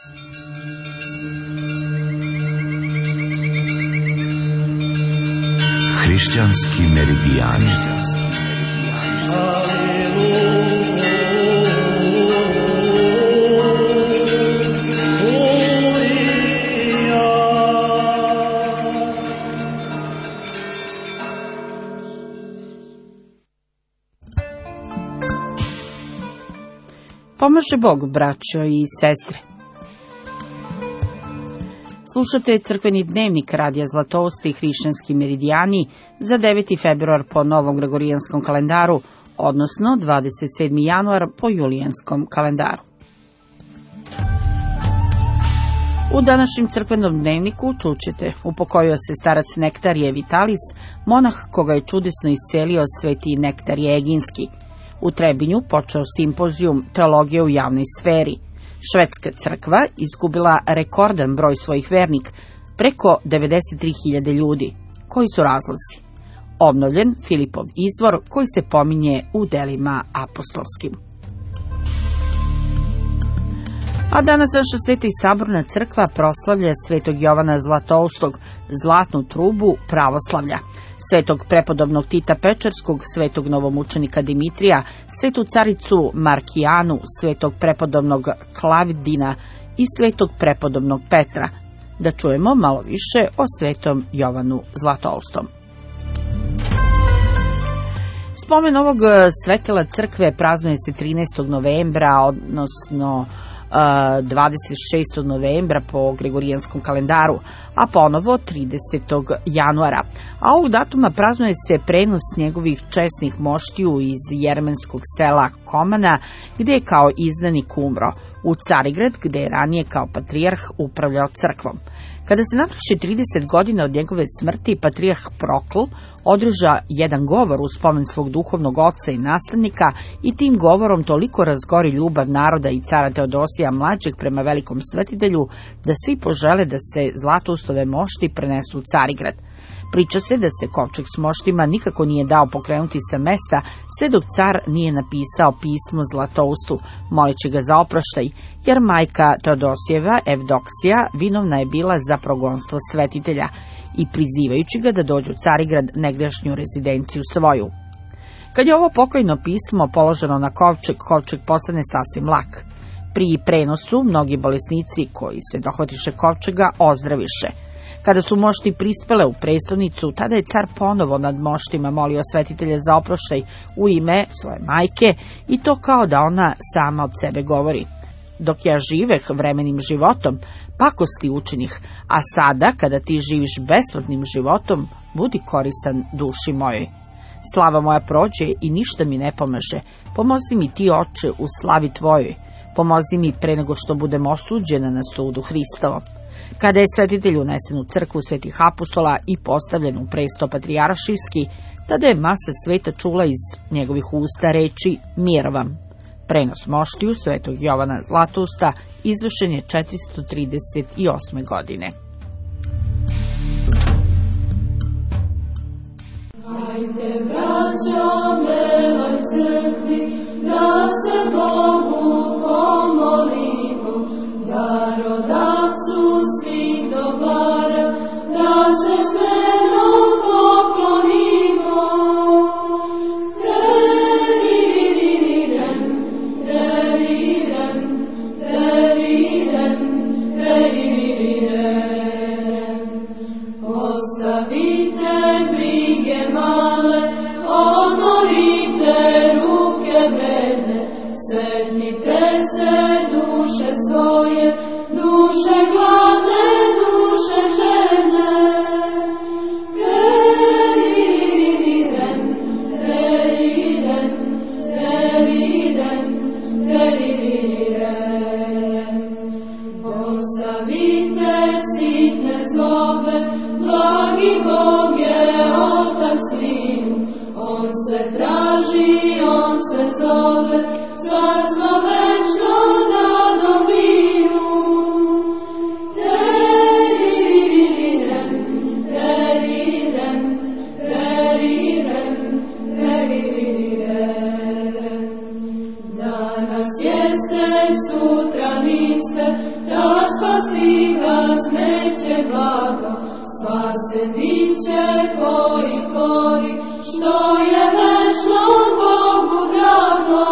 Hrišćanski meridijani. Pomaže Bog, braćo i sestre. Slušate crkveni dnevnik Radija Zlatousta i Hrišćanski meridijani za 9. februar po novom gregorijanskom kalendaru, odnosno 27. januar po julijanskom kalendaru. U današnjem crkvenom dnevniku čućete: upokojio se starac Nektarije Vitalis, monah koga je čudesno iscelio sveti Nektarije Eginski. U Trebinju počeo simpozijum Teologije u javnoj sferi. Švedska crkva izgubila rekordan broj svojih vernika, preko 93.000 ljudi. Koji su razlozi? Obnovljen Filipov izvor koji se pominje u delima apostolskim. A danas naša Sveta i saborna crkva proslavlja svetog Jovana Zlatoustog, zlatnu trubu pravoslavlja, svetog prepodobnog Tita Pečarskog, svetog novomučenika Dimitrija, svetu caricu Markijanu, svetog prepodobnog Klavdina i svetog prepodobnog Petra. Da čujemo malo više o svetom Jovanu Zlatoustom. Spomen ovog svetela crkve praznuje se 13. novembra, odnosno 26. novembra po gregorijanskom kalendaru, a ponovo 30. januara. A ovog datuma praznuje se prenos njegovih česnih moštiju iz jermenskog sela Komana, gdje je kao izdanik umro, u Carigrad, gdje je ranije kao patrijarh upravljao crkvom. Kada se navrši 30 godina od njegove smrti, patrijarh Prokl održa jedan govor u spomen svog duhovnog oca i nastavnika i tim govorom toliko razgori ljubav naroda i cara Teodosija mlađeg prema velikom svetitelju da svi požele da se Zlatoustove mošti prenesu u Carigrad. Priča se da se kovčeg s moštima nikako nije dao pokrenuti sa mesta sve dok car nije napisao pismo Zlatoustu, moleći ga za oproštaj, jer majka Teodosijeva, Evdoksija, vinovna je bila za progonstvo svetitelja i prizivajući ga da dođe u Carigrad, negdašnju rezidenciju svoju. Kad je ovo pokojno pismo položeno na kovčeg postane sasvim lak. Pri prenosu mnogi bolesnici koji se dohvatiše kovčega ozdraviše. Kada su mošti prispele u prestonicu, tada je car ponovo nad moštima molio svetitelja za oproštaj u ime svoje majke i to kao da ona sama od sebe govori: dok ja živeh vremenim životom, pakosti učinih, a sada kada ti živiš besmrtnim životom, budi koristan duši mojoj. Slava moja prođe i ništa mi ne pomaže, pomozi mi ti, Oče, u slavi tvojoj, pomozi mi pre nego što budem osuđena na sudu Hristovom. Kada je svetitelj unesen u crkvu svetih apostola i postavljen u presto patrijaršijski, tada je masa sveta čula iz njegovih usta reči: mir vam. Prenos moštiju svetog Jovana Zlatousta izvršen je 438. godine. Hajde, braćo, beloj crkvi, da se Bogu pomolimo, da rodacu svih dobara, da se smeno poklonimo. Teririrem, teririrem, teririrem, teririrem. Ostavite brige male, odmorite ruke bedne, setite se duše svoje, duše gladne, duše žene. Teririrem, teririrem, teririrem, teririrem. Ostavite sitne zlobe, blagi Boge, Otac sviju, on se traži, on se zove, carstvo večno da dobiju. Teririrem, teririrem, teririrem, teririrem. Danas je jeste, sutra niste, da spasi vas neće blago, spase biće koji tvori, što je večno Bogu drago.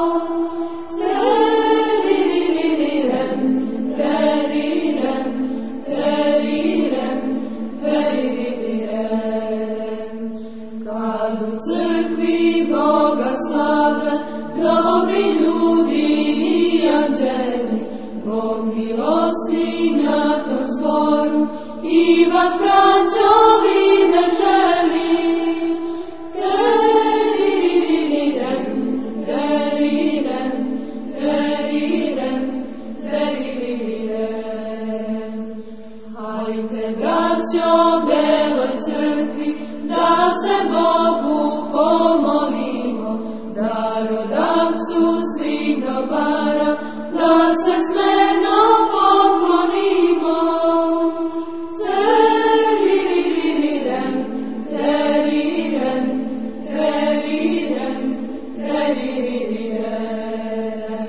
Terirem, terirem, terirem, terirem. Kad u crkvi Boga slave, dobri ljudi i anđeli, Bog milosni na tom zboru i vas braćo vide želi. Terirem, terirem, terirem, terirem. Hajte braćo beloj crkvi, da se Bogu pomolimo, darodavcu svih dobara, da se smeno poklonimo. Terirem, terirem, terirem, terirem.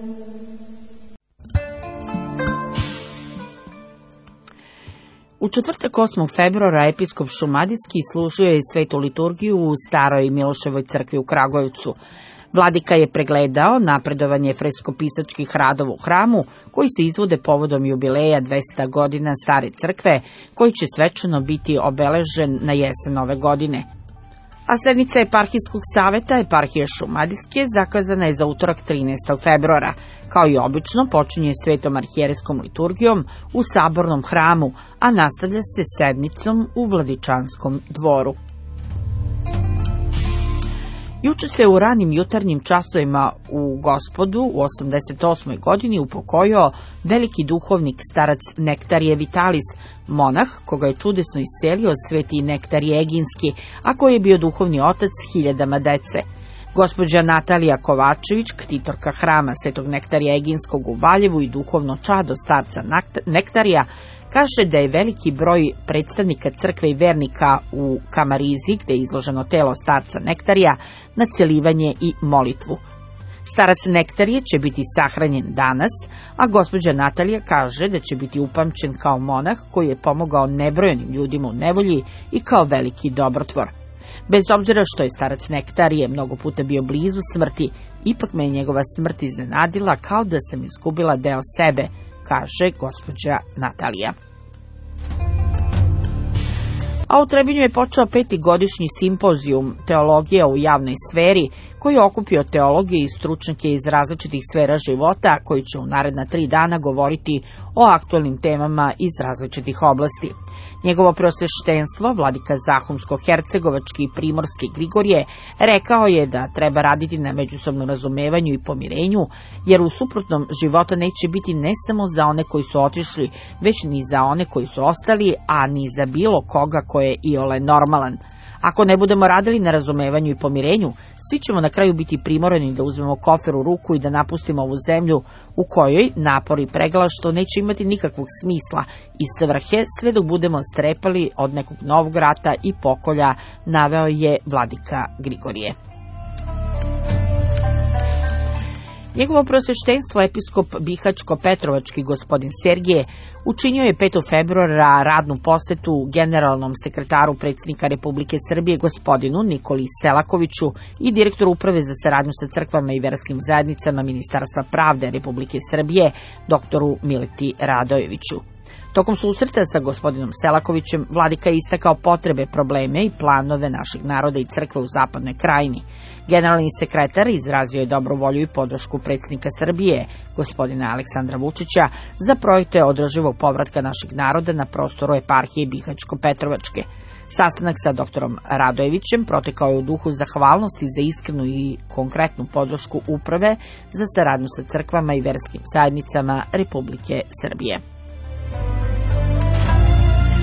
U četvrtak 8. februara episkop Šumadijski služio je svetu liturgiju u Staroj Miloševoj crkvi u Kragujevcu. Vladika je pregledao napredovanje freskopisačkih radova u hramu, koji se izvode povodom jubileja 200 godina stare crkve, koji će svečano biti obeležen na jesen ove godine. A sednica eparhijskog saveta eparhije Šumadijske zakazana je za utorak 13. februara. Kao i obično, počinje svetom arhijerejskom liturgijom u sabornom hramu, a nastavlja se sednicom u Vladičanskom dvoru. Juče se u ranim jutarnjim časovima u Gospodu u 88. godini upokojio veliki duhovnik starac Nektarije Vitalis, monah koga je čudesno iscelio sveti Nektarije Eginski, a koji je bio duhovni otac hiljadama dece. Gospođa Natalija Kovačević, ktitorka hrama svetog Nektarija Eginskog u Valjevu i duhovno čado starca Nektarija, kaže da je veliki broj predstavnika crkve i vernika u Kamarizi, gde je izloženo telo starca Nektarija, na celivanje i molitvu. Starac Nektarije će biti sahranjen danas, a gospođa Natalija kaže da će biti upamćen kao monah koji je pomogao nebrojenim ljudima u nevolji i kao veliki dobrotvor. Bez obzira što je starac Nektarije mnogo puta bio blizu smrti, ipak me je njegova smrt iznenadila kao da sam izgubila deo sebe, kaže gospođa Natalija. A u Trebinju je počeo 5. godišnji simpozijum Teologija u javnoj sferi, koji je okupio teologe i stručnjake iz različitih sfera života, koji će u naredna 3 dana govoriti o aktualnim temama iz različitih oblasti. Njegovo preosveštenstvo, vladika Zahumsko-Hercegovački i Primorski Grigorije, rekao je da treba raditi na međusobnom razumevanju i pomirenju, jer u suprotnom života neće biti ne samo za one koji su otišli, već ni za one koji su ostali, a ni za bilo koga ko je iole normalan. Ako ne budemo radili na razumevanju i pomirenju, svi ćemo na kraju biti primorani da uzmemo kofer u ruku i da napustimo ovu zemlju u kojoj napor i pregalaštvo neće imati nikakvog smisla i svrhe sve dok budemo strepali od nekog novog rata i pokolja, naveo je vladika Grigorije. Njegovo preosveštenstvo episkop Bihačko-Petrovački gospodin Sergije učinio je 5. februara radnu posetu generalnom sekretaru predsjednika Republike Srbije gospodinu Nikoli Selakoviću i direktoru Uprave za saradnju sa crkvama i verskim zajednicama Ministarstva pravde Republike Srbije doktoru Mileti Radojeviću. Tokom susreta sa gospodinom Selakovićem, vladika je istakao potrebe, probleme i planove našeg naroda i crkve u zapadnoj krajini. Generalni sekretar izrazio je dobru volju i podršku predsjednika Srbije, gospodina Aleksandra Vučića, za projekte održivog povratka našeg naroda na prostoru eparhije Bihačko-Petrovačke. Sastanak sa doktorom Radojevićem protekao je u duhu zahvalnosti za iskrenu i konkretnu podršku Uprave za saradnju sa crkvama i verskim zajednicama Republike Srbije.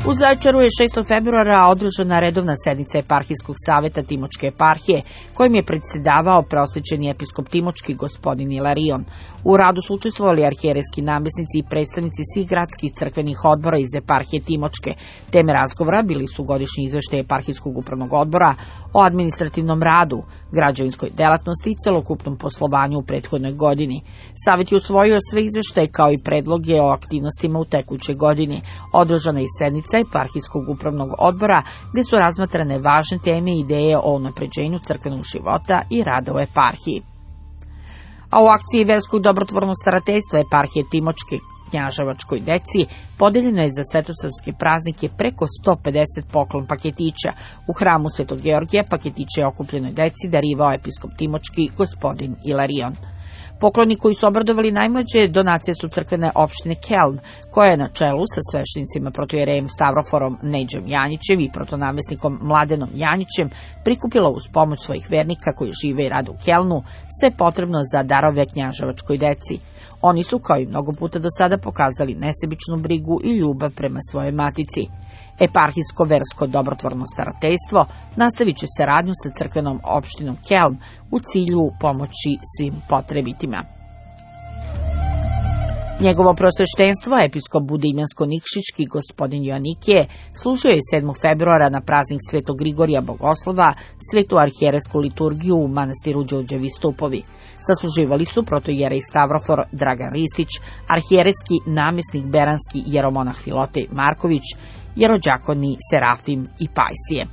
U Zaječaru je 6. februara održana redovna sednica Eparhijskog saveta Timočke eparhije, kojim je predsjedavao prosvećeni episkop Timočki gospodin Ilarion. U radu su učestvovali arhijerejski namjesnici i predstavnici svih gradskih crkvenih odbora iz eparhije Timočke. Teme razgovora bili su godišnji izveštaj Eparhijskog upravnog odbora o administrativnom radu, građevinskoj delatnosti i celokupnom poslovanju u prethodnoj godini. Savet je usvojio sve izveštaje kao i predloge o aktivnostima u tekućoj godini. Održana je sednica Eparhijskog upravnog odbora gdje su razmatrane važne teme i ideje o unapređenju crkvenog života i rada u eparhiji. A u akciji verskog dobrotvornog starateljstva eparhije Timočke Knjaževačkoj deci podeljeno je za svetosavske praznike preko 150 poklon paketića. U hramu Svetog Georgija paketiće je okupljenoj deci darivao episkop Timočki gospodin Ilarion. Pokloni koji su obradovali najmlađe donacije su crkvene opštine Keln, koja je na čelu sa sveštenicima protojerejem Stavroforom Neđom Janjićem i protonamjesnikom Mladenom Janjićem prikupila uz pomoć svojih vernika koji žive i rade u Kelnu sve potrebno za darove Knjaževačkoj deci. Oni su, kao i mnogo puta do sada, pokazali nesebičnu brigu i ljubav prema svojoj matici. Eparhijsko versko dobrotvorno starateljstvo nastavit će saradnju sa crkvenom opštinom Keln u cilju pomoći svim potrebitima. Njegovo prosveštenstvo, episkop Budimljansko-Nikšićki gospodin Joannikije, služio je 7. februara na praznik Svetog Grigorija Bogoslova svetu arhijerejsku liturgiju u manastiru Đurđevi Stupovi. Sasluživali su protojerej Stavrofor Dragan Ristić, arhijerejski namjesnik Beranski jeromonah Filotej Marković, jerođakoni Serafim i Pajsije.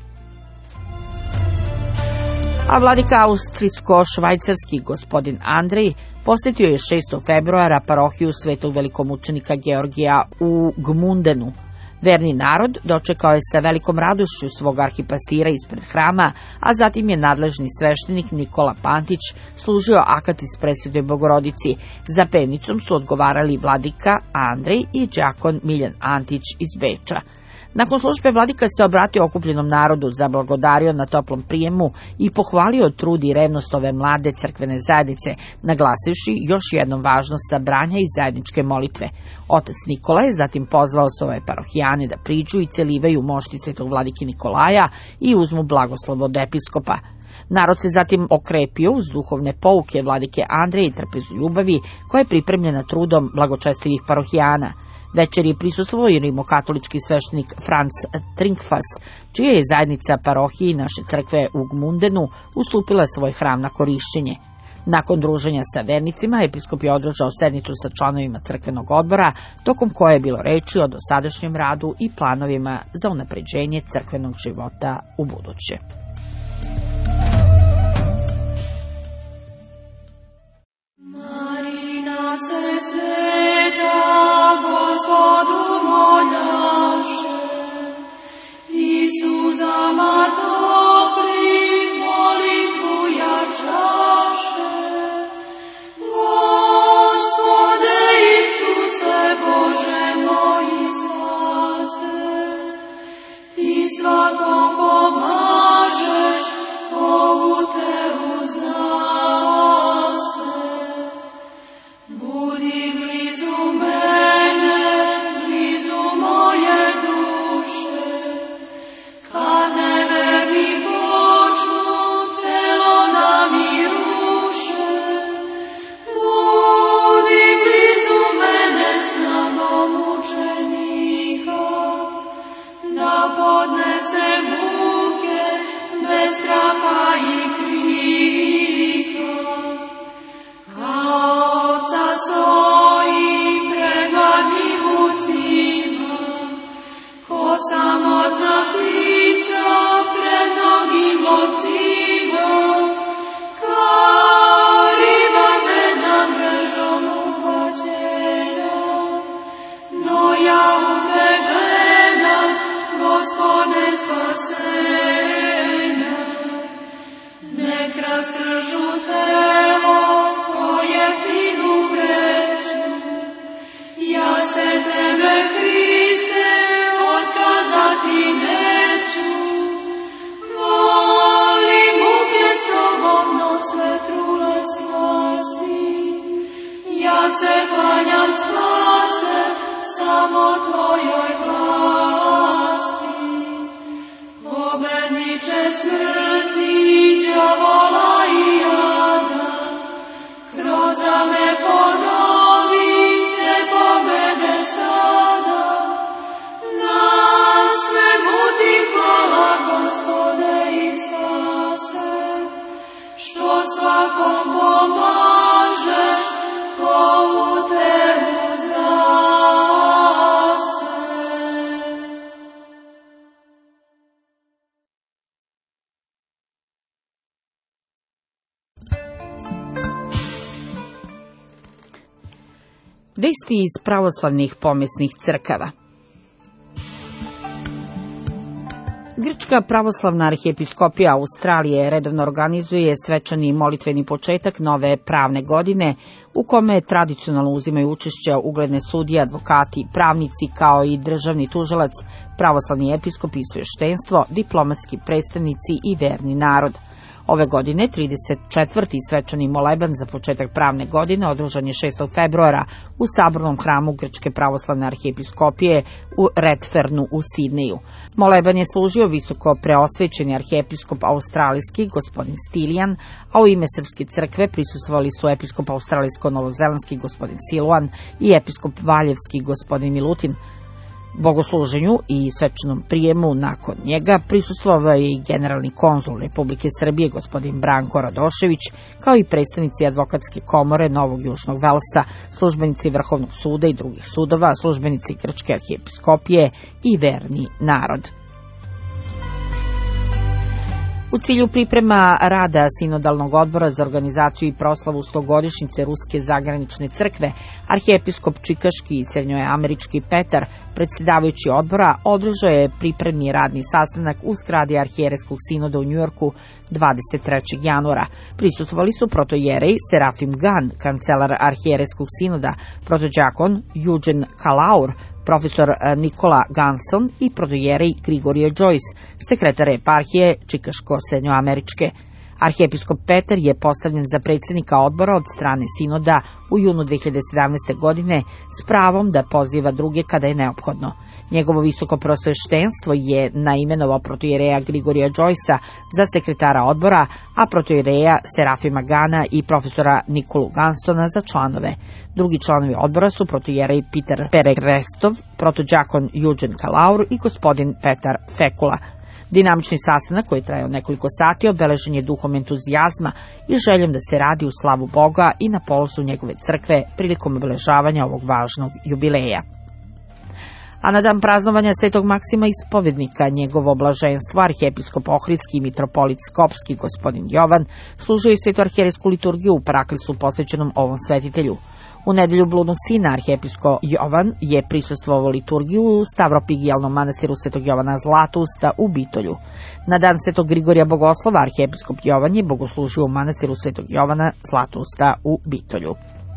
A vladika austrijsko-švajcarski gospodin Andrej posjetio je 6. februara parohiju Svetog velikomučenika Georgija u Gmundenu. Verni narod dočekao je sa velikom radošću svog arhipastira ispred hrama, a zatim je nadležni sveštenik Nikola Pantić služio akat iz Presvetoj Bogorodici. Za pevnicom su odgovarali vladika Andrej i đakon Miljan Antić iz Beča. Nakon službe vladika se obratio okupljenom narodu, zablagodario na toplom prijemu i pohvalio trud i revnost ove mlade crkvene zajednice, naglasivši još jednom važnost sabranja i zajedničke molitve. Otac Nikola je zatim pozvao svoje parohijane da priđu i celivaju mošti svetog vladike Nikolaja i uzmu blagoslov od episkopa. Narod se zatim okrepio uz duhovne pouke vladike Andreje i trpezu ljubavi, koja je pripremljena trudom blagočestivih parohijana. Večer je prisustvovao i rimokatolički sveštenik Franz Trinkfas, čija je zajednica parohije naše crkve u Gmundenu ustupila svoj hram na korišćenje. Nakon druženja sa vernicima, episkop je održao sednicu sa članovima crkvenog odbora, tokom koje je bilo reči o dosadašnjem radu i planovima za unapređenje crkvenog života u buduće. Marina se sveta Gospodu moljaše, Isuzama topli molitvu jačaše. Gospode Isuse, Bože moji spase, Ti svakom pomažeš, ovu te uznase. Budi blizu mene, blizu moje duše, kad neverni počnu telo nam i ruše. Budi blizu mene snagom mučenika, da podnese muke bez straha i krika. Kao oca stoji pred gladnim mucima, ko samotna ptica pred mnogim lovcima. Kao riba medna mrežom uhvaćena, no ja u te gledam, Gospode spasenja. Nek rastržu telo koje finu vreću, ja se tebe, Hriste, otkazati neću. Volim muke s tobom, no sve trulac slasti, ja se klanjam spase samo tvojoj vlasti. više smrti đavola i rada, kroz me ponovi te pobede sada. Na svemu ti hvala, Gospode, i spase, što svakom pomažeš, ko u tebu zraste. Vesti iz pravoslavnih pomesnih crkava. Grčka pravoslavna arhijepiskopija Australije redovno organizuje svečani molitveni početak nove pravne godine, u kome tradicionalno uzimaju učešće ugledne sudije, advokati, pravnici, kao i državni tužilac, pravoslavni episkop i sveštenstvo, diplomatski predstavnici i verni narod. Ove godine 34. svečani moleban za početak pravne godine održan je 6. februara u sabornom hramu Grčke pravoslavne arhijepiskopije u Redfernu u Sidneju. Moleban je služio visoko preosvećeni arhijepiskop australijski gospodin Stilijan, a u ime Srpske crkve prisustvovali su episkop australijsko-novozelandski gospodin Siluan i episkop valjevski gospodin Milutin. Bogosluženju i svečanom prijemu nakon njega prisustvovao je i generalni konzul Republike Srbije gospodin Branko Radošević, kao i predstavnici advokatske komore Novog Južnog Velsa, službenici Vrhovnog suda i drugih sudova, službenici Grčke arhijepiskopije i verni narod. U cilju priprema rada Sinodalnog odbora za organizaciju i proslavu 100-godišnjice Ruske zagranične crkve, arhijepiskop Čikaški i srednjoamerički Petar, predsjedavajući odbora, održao je pripremni radni sastanak u zgradi arhijereskog sinoda u Njujorku 23. januara. Prisustvovali su protojerej Serafim Gan, kancelar arhijereskog sinoda, protođakon Eugen Kalaur, profesor Nikola Ganson i protojerej Grigorije Joyce, sekretar eparhije Čikaško-srednjoameričke. Arhijepiskop Petar je postavljen za predsjednika odbora od strane sinoda u junu 2017. godine s pravom da poziva druge kada je neophodno. Njegovo visoko prosveštenstvo je naimenovao protojereja Grigorija Joycea za sekretara odbora, a protojereja Serafima Gana i profesora Nikolu Gansona za članove. Drugi članovi odbora su protojerej Peter Peregrestov, protođakon Eugen Kalaur i gospodin Petar Fekula. Dinamični sastanak, koji je trajao nekoliko sati, obeležen je duhom entuzijazma i željom da se radi u slavu Boga i na položaju njegove crkve prilikom obeležavanja ovog važnog jubileja. A na dan praznovanja Svetog Maksima Ispovednika, njegovo blaženstvo, arhijepiskop Ohridski i mitropolit Skopski gospodin Jovan, služio je svetu arhijerejsku liturgiju u paraklisu posvećenom ovom svetitelju. U nedelju bludnog sina arhijepiskop Jovan je prisustvovao liturgiju u Stavropigijalnom manastiru Svetog Jovana Zlatousta u Bitolju. Na dan Svetog Grigorija Bogoslova arhijepiskop Jovan je bogoslužio u manastiru Svetog Jovana Zlatousta u Bitolju.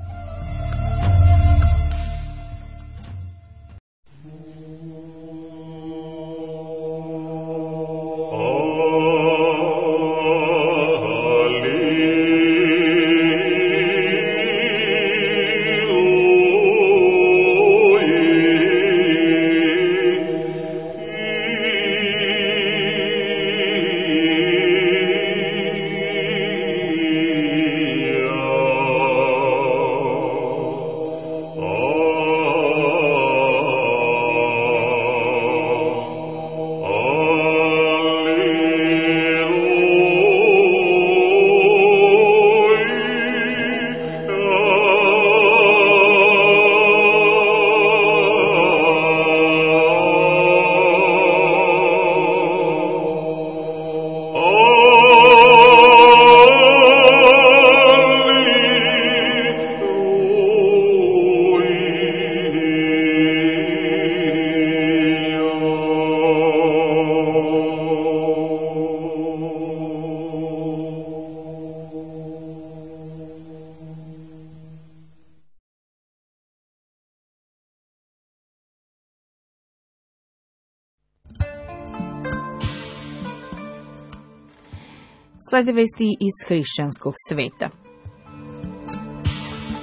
Slede vesti iz hrišćanskog sveta.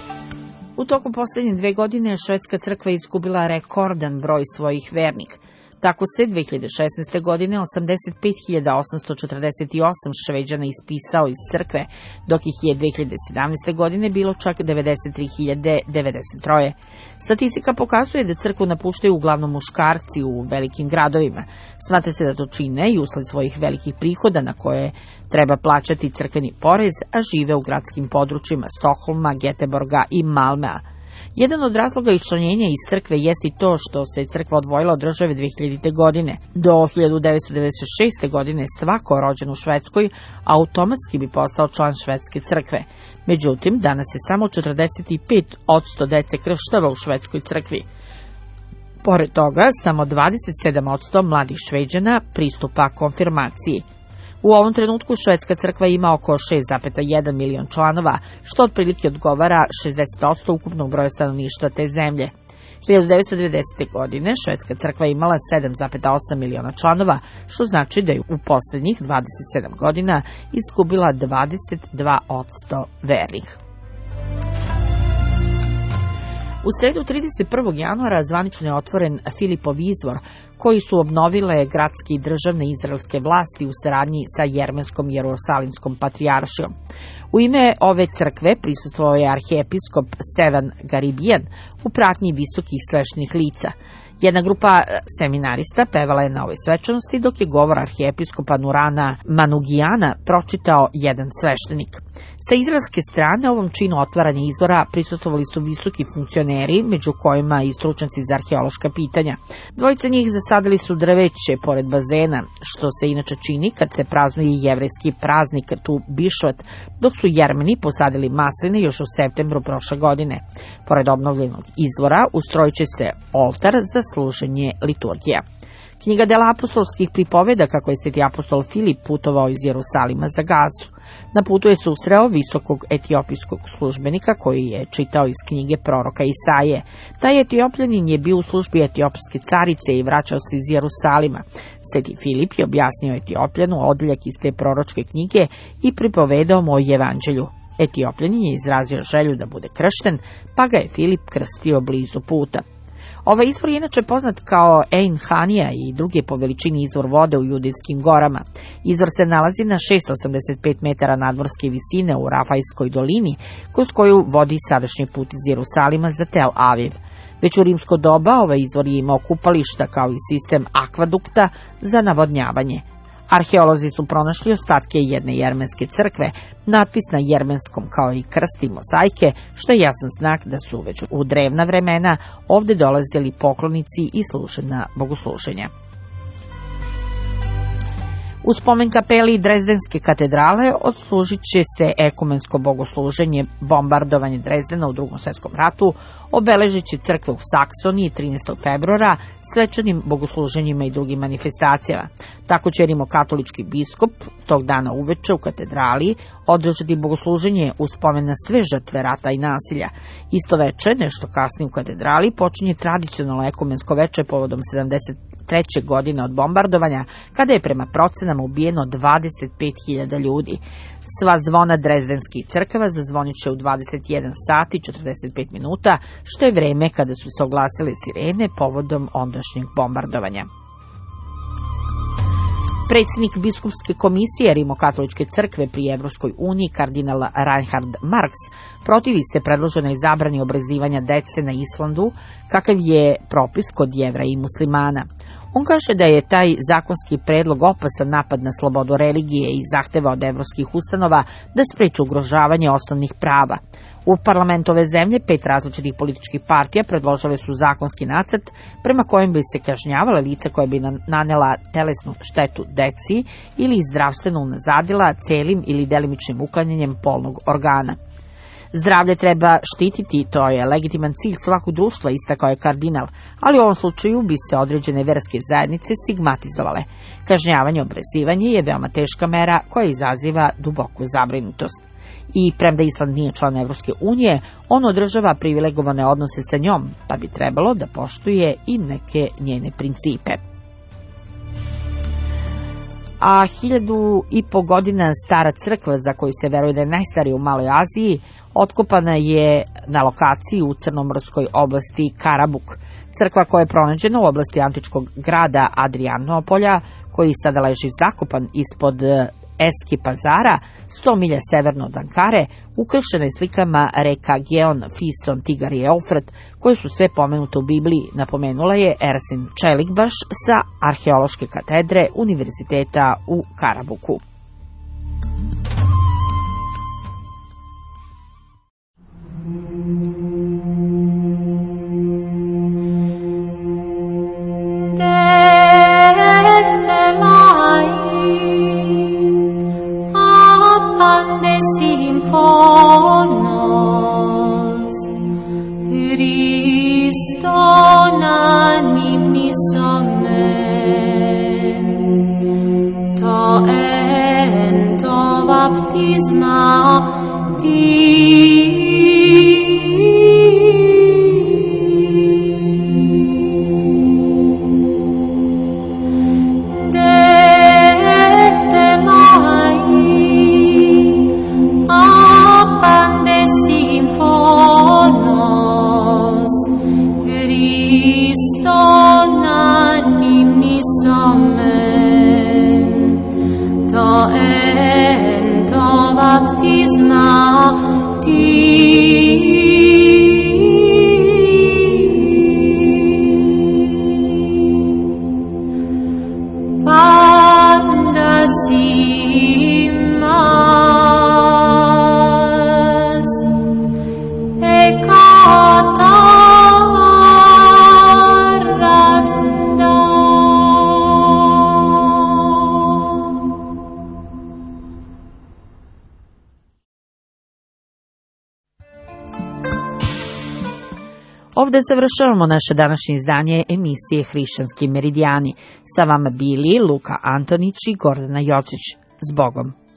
U toku posljednje 2 godine Švedska crkva izgubila rekordan broj svojih vernika. Tako se 2016. godine 85.848 Šveđana ispisao iz crkve, dok ih je 2017. godine bilo čak 93.093. Statistika pokazuje da crkvu napuštaju uglavnom muškarci u velikim gradovima. Smatra se da to čine i usled svojih velikih prihoda na koje treba plaćati crkveni porez, a žive u gradskim područjima Stokholma, Göteborga i Malmea. Jedan od razloga iščlanjenja iz crkve jeste i to što se crkva odvojila od države 2000. godine. Do 1996. godine svako rođen u Švedskoj automatski bi postao član švedske crkve. Međutim, danas se samo 45% dece krštava u švedskoj crkvi. Pored toga, samo 27% mladih Šveđana pristupa konfirmaciji. U ovom trenutku švedska crkva ima oko 6,1 milion članova, što otprilike odgovara 60% ukupnog broja stanovništva te zemlje. 1990. godine švedska crkva imala 7,8 miliona članova, što znači da je u poslednjih 27 godina izgubila 22% vernih. U sredu 31. januara zvanično je otvoren Filipov izvor, koji su obnovile gradske i državne izraelske vlasti u saradnji sa Jermenskom Jerusalimskom patrijaršijom. U ime ove crkve prisustvovao je arhijepiskop Sevan Garibijan u pratnji visokih sveštenih lica. Jedna grupa seminarista pevala je na ovoj svečanosti, dok je govor arhijepiskopa Nurana Manugijana pročitao jedan sveštenik. Sa izraelske strane ovom činu otvaranja izvora prisustvovali su visoki funkcioneri, među kojima i stručnjaci za arheološka pitanja. Dvojica njih zasadili su drveće pored bazena, što se inače čini kad se praznuje jevrejski praznik Tu Bišvat, dok su Jermeni posadili masline još u septembru prošle godine. Pored obnovljenog izvora ustrojit će se oltar za služenje liturgija. Knjiga dela apostolskih pripoveda kako je sveti apostol Filip putovao iz Jerusalima za Gazu. Na putu je susreo visokog etiopijskog službenika koji je čitao iz knjige proroka Isaije. Taj etiopljanin je bio u službi etiopijske carice i vraćao se iz Jerusalima. Sveti Filip je objasnio Etiopljanu odjeljak iz te proročke knjige i pripovedao mu o evanđelju. Etiopljanin je izrazio želju da bude kršten, pa ga je Filip krstio blizu puta. Ovaj izvor je inače poznat kao Ein Hanija i drugi po veličini izvor vode u Judejskim gorama. Izvor se nalazi na 685 metara nadmorske visine u Rafajskoj dolini, kroz koju vodi sadašnji put iz Jerusalima za Tel Aviv. Već u rimsko doba ovaj izvor je imao kupališta kao i sistem akvadukta za navodnjavanje. Arheolozi su pronašli ostatke jedne jermenske crkve, natpis na jermenskom kao i krst i mozaike, što je jasan znak da su već u drevna vremena ovde dolazili poklonici i služena bogosluženja. U spomen kapeli Drezdenske katedrale odslužit će se ekumensko bogosluženje bombardovanje Drezdena u Drugom svetskom ratu, obeležit će crkve u Saksoniji 13. februara svečanim bogosluženjima i drugim manifestacijama. Tako će rimokatolički biskup tog dana uveče u katedrali održati bogosluženje u spomen na sve žrtve rata i nasilja. Isto veče, nešto kasnije u katedrali, počinje tradicionalno ekumensko veče povodom 73. godine od bombardovanja, kada je prema procenama ubijeno 25.000 ljudi. Sva zvona drezdenskih crkava zazvonit će u 21 sat i 45 minuta, što je vreme kada su se oglasile sirene povodom ondašnjeg bombardovanja. Predsjednik biskupske komisije Rimokatoličke crkve pri Evropskoj uniji, kardinal Reinhard Marx, protivi se predloženoj zabrani obrezivanja dece na Islandu, kakav je propis kod Jevreja i muslimana. On kaže da je taj zakonski predlog opasan napad na slobodu religije i zahteva od evropskih ustanova da spreče ugrožavanje osnovnih prava. U parlamentu ove zemlje 5 različitih političkih partija predložile su zakonski nacrt prema kojem bi se kažnjavala lica koja bi nanela telesnu štetu deci ili zdravstveno unazadila celim ili delimičnim uklanjanjem polnog organa. Zdravlje treba štititi, to je legitiman cilj svakog društva, istakao je kardinal, ali u ovom slučaju bi se određene verske zajednice stigmatizovale. Kažnjavanje, obrezivanje je veoma teška mera koja izaziva duboku zabrinutost. I premda Island nije član Evropske unije, on održava privilegovane odnose sa njom, pa bi trebalo da poštuje i neke njene principe. A 1500 godina stara crkva, za koju se veruje da je najstarija u Maloj Aziji, otkopana je na lokaciji u crnomorskoj oblasti Karabuk. Crkva koja je pronađena u oblasti antičkog grada Adrianopolja, koji sada leži zakopan ispod Eski Pazara, 100 milja severno od Ankare, ukršena je slikama reka Geon, Fison, Tigar i Eufrat, koje su sve pomenute u Bibliji, napomenula je Ersin Čelikbaš sa Arheološke katedre Univerziteta u Karabuku. Ovde završavamo naše današnje izdanje emisije Hrišćanski meridijani. Sa vama bili Luka Antonić i Gordana Jocić. S Bogom!